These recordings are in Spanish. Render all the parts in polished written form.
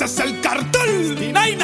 ese es el cartel.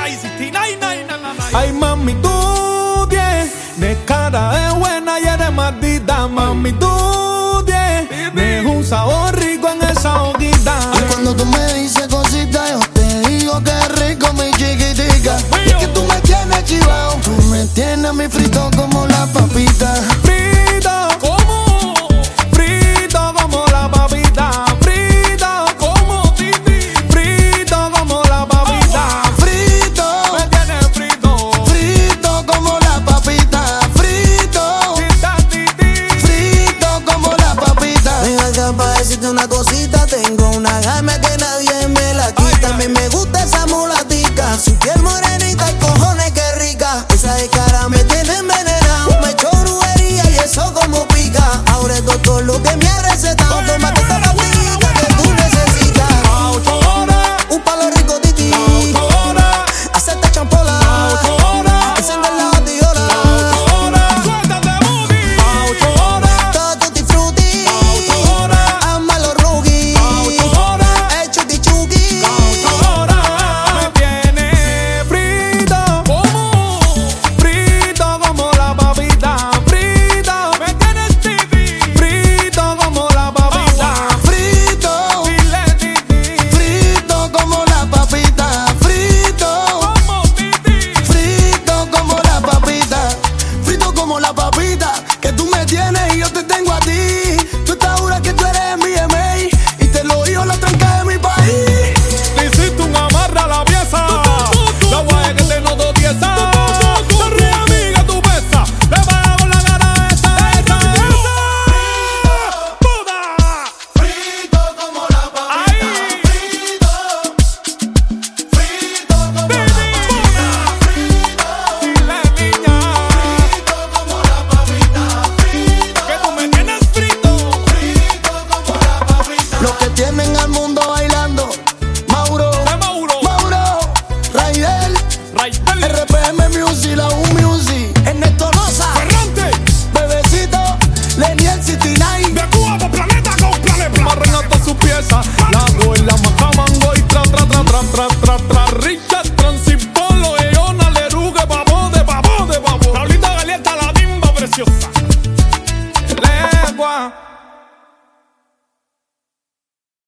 Ay, mami, tú tienes cara de buena y eres maldita. Mami, tú tienes un sabor rico en esa boquita. Y cuando tú me dices cositas, yo te digo que rico, mi chiquitica. Y que tú me tienes chivao, tú me tienes a mi frito como la papita. Frito, ¿cómo? Frito como la papita. Frito, como Titi. Frito como la papita. Frito, Me tienes frito. frito como la papita. Frito, Tita, Titi. frito como la papita. Ven acá pa' decirte una cosita, tengo una gama que nadie me la quita. A mí me gusta esa mulatica, su piel morenita y cojones que rica. Esa de cara me tiene envenenado, me echó brujería y eso como pica. Ahora es doctor lo que me ha recetado, tómate